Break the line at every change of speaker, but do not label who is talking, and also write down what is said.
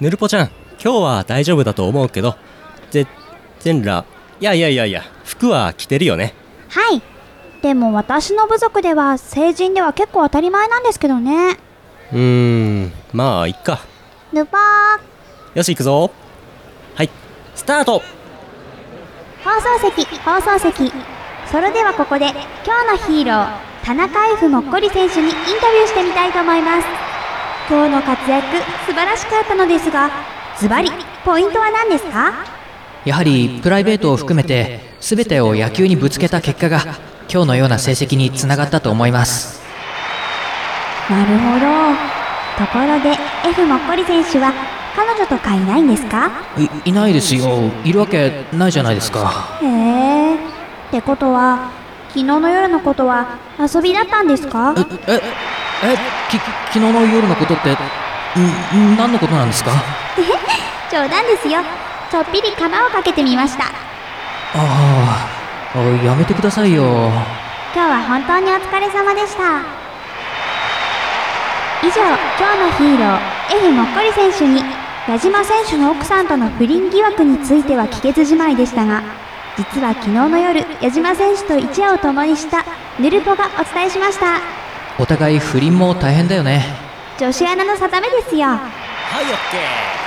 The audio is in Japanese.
ヌルポちゃん、今日は大丈夫だと思うけど、全裸、いや、服は着てるよね。
はい。でも私の部族では成人では結構当たり前なんですけどね。
まあいっか。
ヌパー。
よし行くぞ。はい、スタート。
放送席。それではここで今日のヒーロー田中 F もっこり選手にインタビューしてみたいと思います。今日の活躍素晴らしかったのですが、ズバリポイントは何ですか？
やはりプライベートを含めて全てを野球にぶつけた結果が今日のような成績につながったと思います。
なるほど。ところで F もっこり選手は彼女とかいないんですか？
いないですよ。いるわけないじゃないですか。
へえ。ってことは昨日の夜のことは遊びだったんですか？
昨日の夜のことって何のことなんですか？
冗談ですよ。ちょっぴり釜をかけてみました。
やめてくださいよ。
今日は本当にお疲れ様でした。以上、今日のヒーロー F もっこり選手に矢島選手の奥さんとの不倫疑惑については聞けずじまいでしたが、実は昨日の夜矢島選手と一夜を共にしたヌルポがお伝えしました。
お互い不倫も大変だよね。
女子アナの定めですよ。
はい、オッケー。